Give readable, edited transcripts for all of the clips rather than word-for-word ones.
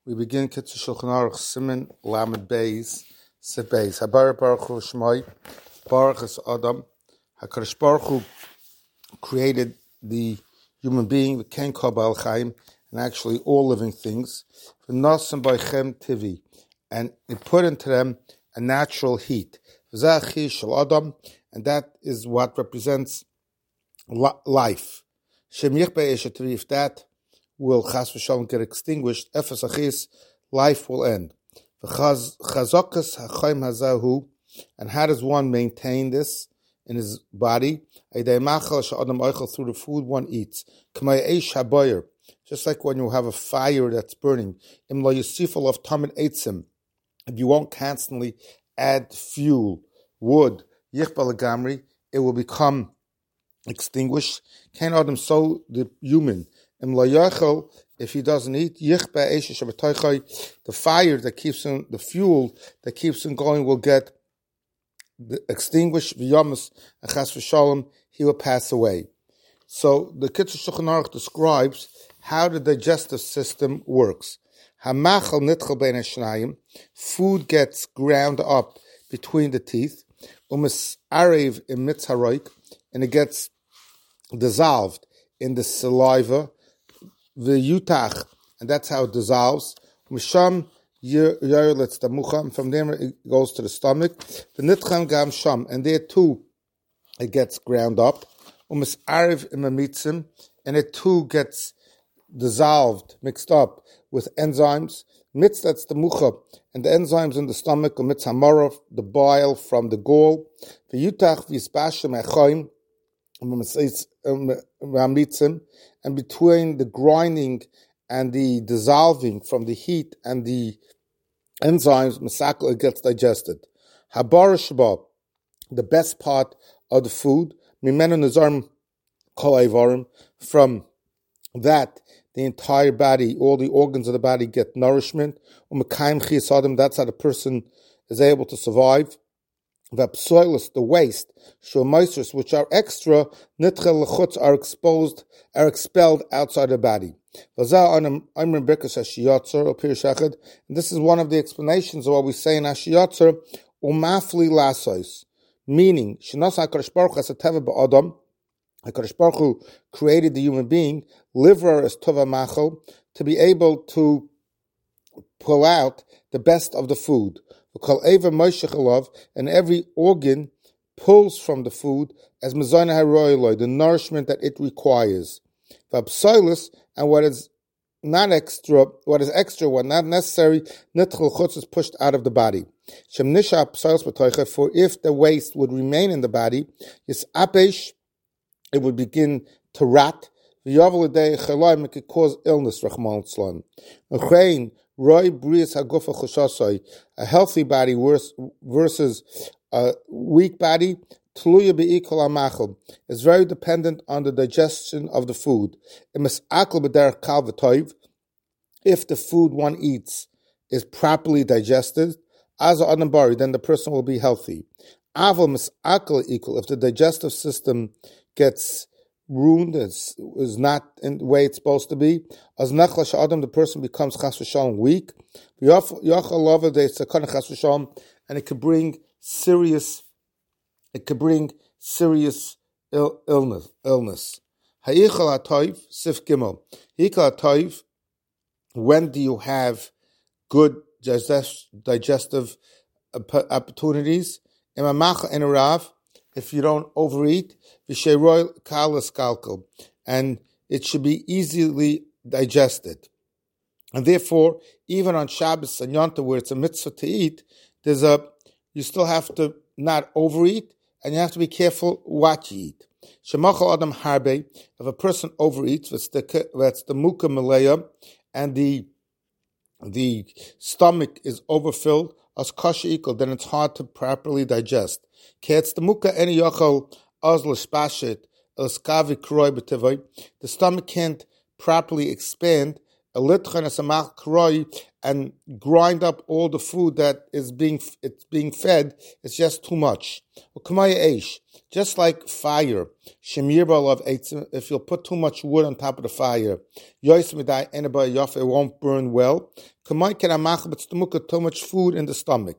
We begin Kitzur Shulchan Aruch Siman Lamed Beis Sif Beis. Habar Baruch Hu Shmai Baruch Es Adam. HaKadosh Baruch Hu created the human being, the Ken Kabal Chaim, and actually all living things. V'nasim B'chem Tivi, and it put into them a natural heat. V'zachi Shel Adam, and that is what represents life. Shem Yichbei Eshet Tivi, if that will chas v'shalom get extinguished, efes achis, life will end. V'chazokas ha'chaim hazahu, and how does one maintain this in his body? Through the food one eats. Just like when you have a fire that's burning. If you won't constantly add fuel, wood, it will become extinguished. Can't Adam so the human. If he doesn't eat, the fire that keeps him, the fuel that keeps him going will get extinguished. V'yamas and chas v'shalom, he will pass away. So the Kitzur Shulchan Aruch describes how the digestive system works. Hamachal nitchel bein hashnayim, food gets ground up between the teeth. Umis arev in mitzaroik, and it gets dissolved in the saliva. The yutach, and that's how it dissolves. Misham yerletz damucham, from there it goes to the stomach. The nitcham gam sham, and there too it gets ground up. Umis ariv imamitzim, and it too gets dissolved, mixed up with enzymes. Mitz, that's the mucha, and the enzymes in the stomach, mitz hamarov, the bile from the gall. The yutach v'yispashem echoim, and between the grinding and the dissolving from the heat and the enzymes, it gets digested. Habar shaba, the best part of the food, from that the entire body, all the organs of the body get nourishment. That's how the person is able to survive. The waste, which are extra, are expelled outside the body. And this is one of the explanations of what we say in Ashiyatzer, umafli lasos, meaning, HaKadosh Baruch Hu created the human being, liver as tova machal, to be able to pull out the best of the food. And every organ pulls from the food as the nourishment that it requires. And what is not extra, what not necessary, is pushed out of the body. For if the waste would remain in the body, it would begin to rot. It could cause illness. A healthy body versus a weak body is very dependent on the digestion of the food. If the food one eats is properly digested, then the person will be healthy. If the digestive system gets ruined, is not in the way it's supposed to be, the person becomes chas v'shalom weak, and it could bring serious illness. Ha'ichal ha'toiv, sif gimel. Ha'ichal ha'toiv, when do you have good digestive opportunities? If you don't overeat, and it should be easily digested. And therefore, even on Shabbos and Yom Tov, where it's a mitzvah to eat, you still have to not overeat, and you have to be careful what you eat. Shemachal adam harbe, if a person overeats, that's the muka malaya, and the stomach is overfilled, as kasha equal, then it's hard to properly digest. The stomach can't properly expand and grind up all the food that is being fed. It's just too much. Just like fire, if you'll put too much wood on top of the fire, it won't burn well. Too much food in the stomach.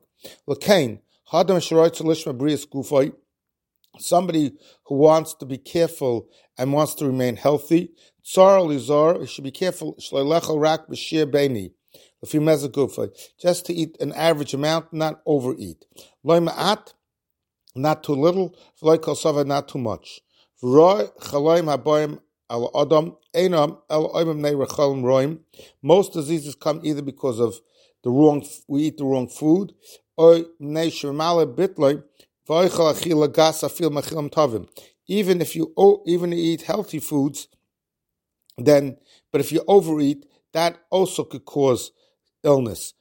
Somebody who wants to be careful and wants to remain healthy, he should be careful just to eat an average amount, not overeat. Not too little, not too much. Most diseases come either because of we eat the wrong food, or even if you eat healthy foods, but if you overeat, that also could cause illness.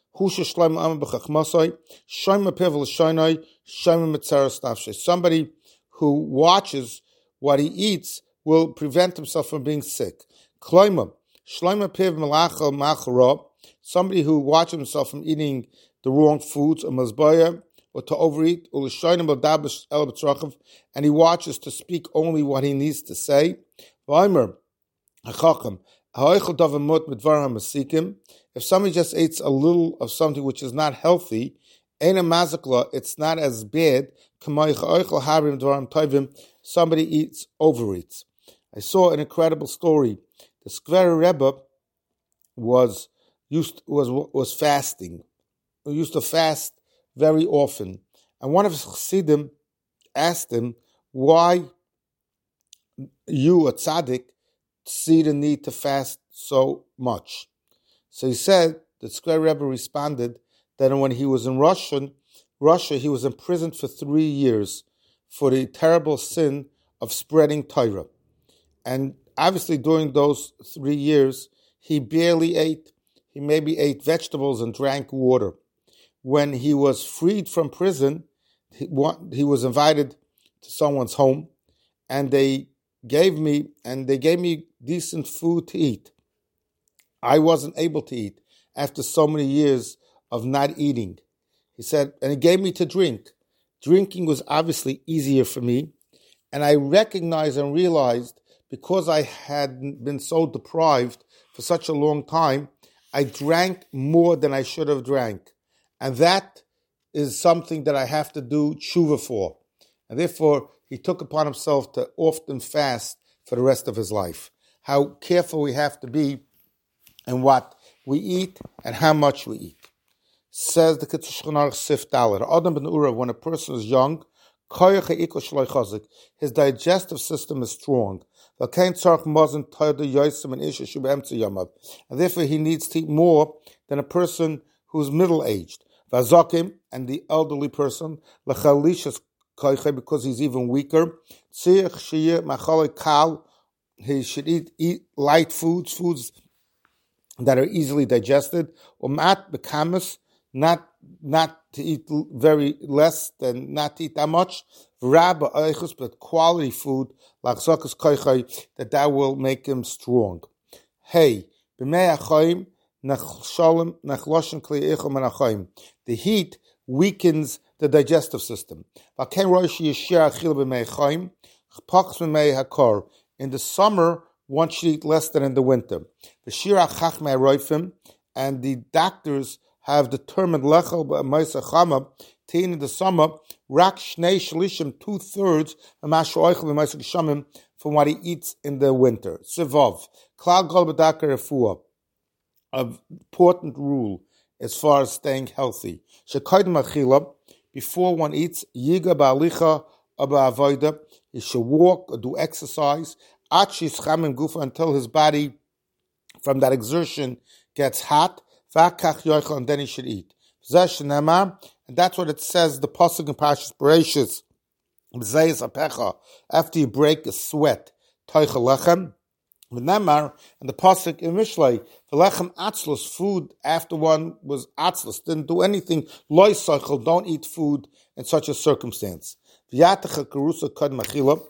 Somebody who watches what he eats will prevent himself from being sick. Somebody who watches himself from eating the wrong foods, or to overeat, and he watches to speak only what he needs to say. If somebody just eats a little of something which is not healthy, it's not as bad. Somebody overeats. I saw an incredible story. The Skver Rebbe was fasting. He used to fast very often. And one of his chassidim asked him, why you, a tzaddik, see the need to fast so much? So he said, the Skver Rebbe responded that when he was in Russia, he was imprisoned for 3 years for the terrible sin of spreading Torah. And obviously during those 3 years, he barely ate. He maybe ate vegetables and drank water. When he was freed from prison, he was invited to someone's home, and they gave me decent food to eat. I wasn't able to eat after so many years of not eating. He said, and he gave me to drink. Drinking was obviously easier for me, and I recognized and realized because I had been so deprived for such a long time, I drank more than I should have drank. And that is something that I have to do tshuva for. And therefore, he took upon himself to often fast for the rest of his life. How careful we have to be in what we eat and how much we eat. Says the Kitzur Shulchan Aruch Sif Dalet, Adam ben Ura, when a person is young, his digestive system is strong. And therefore he needs to eat more than a person who's middle-aged. And the elderly person, because he's even weaker, he should eat light foods that are easily digested. Not to eat very less than not to eat that much. But quality food, that will make him strong. Hey, the heat weakens the digestive system. In the summer, one should eat less than in the winter. And the doctors have determined lechel b'maisa chama to eat in the summer rak shnei shalishim 2/3 from what he eats in the winter. Sivov klal gol b'dakar refuah, an important rule as far as staying healthy. Shekoydem achila, before one eats, yiga ba'alicha or ba'avoda, he should walk or do exercise until his body from that exertion gets hot. And then he should eat. And that's what it says, the pasuk in Parshas Bereishis. After you break a sweat, and the pasuk in Mishlei, v'lechem atzlus, food after one was atzlus, didn't do anything, loy sochel, don't eat food in such a circumstance.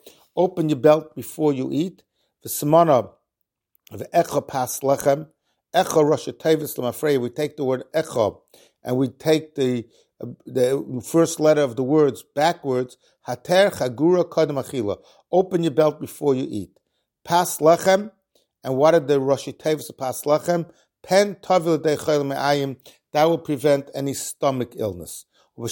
Open your belt before you eat. V'simana v'echa pas lechem, Echa Rosh Tevis Lamafrei. We take the word Echa, and we take the first letter of the words backwards. Hater Chagura Kadam Achila. Open your belt before you eat. Pas Lechem. And what did the Rosh Tevis of Pas Lechem? Pen Tavil Dechayim Me'ayim. That will prevent any stomach illness. While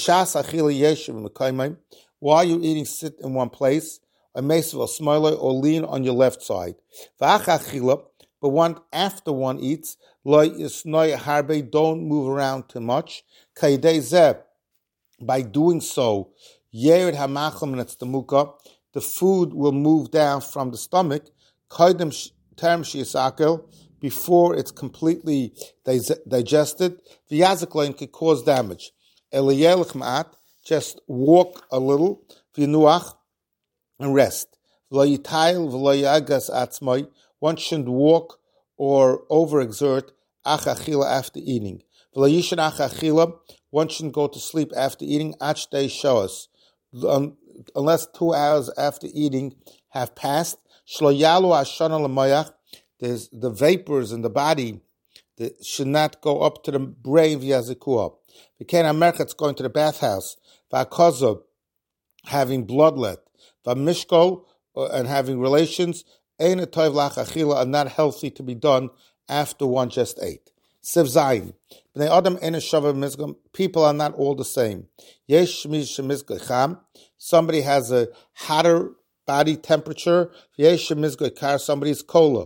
you're eating, sit in one place, or lean on your left side. But after one eats, don't move around too much. By doing so, the food will move down from the stomach before it's completely digested. V'yazaklein could cause damage. Just walk a little, and rest. One shouldn't walk or overexert after eating. One shouldn't go to sleep after eating unless 2 hours after eating have passed. There's the vapors in the body that should not go up to the brain via zikua. It's going to the bathhouse. Having bloodlet. Mishko and having relations are not healthy to be done after one just ate. Siv Zayin. People are not all the same. Somebody has a hotter body temperature. Somebody is colder.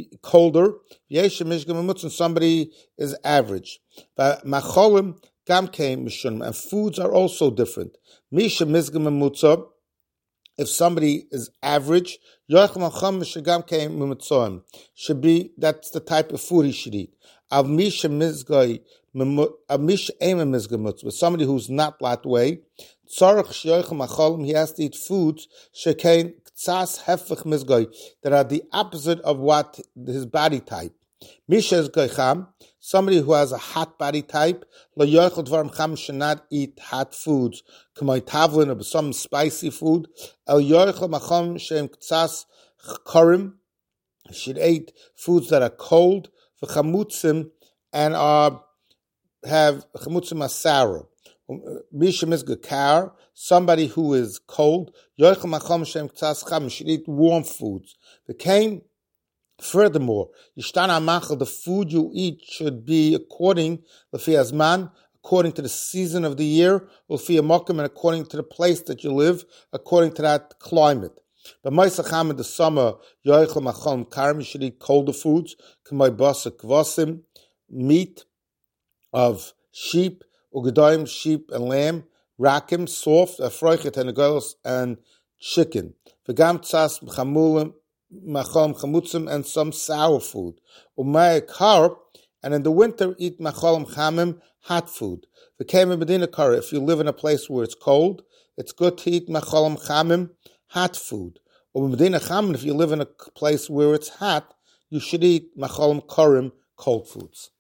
Somebody is average. And foods are also different. If somebody is average, should be, that's the type of food he should eat. But somebody who's not that way, he has to eat foods that are the opposite of what his body type. Somebody who has a hot body type should not eat hot foods, or some spicy food. Should eat foods that are cold and have chamutzim sour. Somebody who is cold should eat warm foods. Furthermore, the food you eat should be according to the season of the year, and according to the place that you live, according to that climate. But in the summer, you should eat colder foods, meat of sheep, sheep and lamb, rakim, soft, and chicken. And some sour food. And in the winter, eat hot food. If you live in a place where it's cold, it's good to eat hot food. If you live in a place where it's hot, you should eat cold foods.